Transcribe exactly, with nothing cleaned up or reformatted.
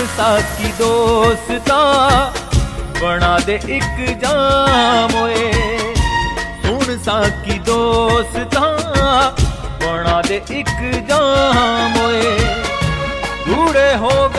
साकी दोस्ता बना दे एक जाम ओए, सुन साकी दोस्ता बना दे एक जाम ओए, बूढ़े हो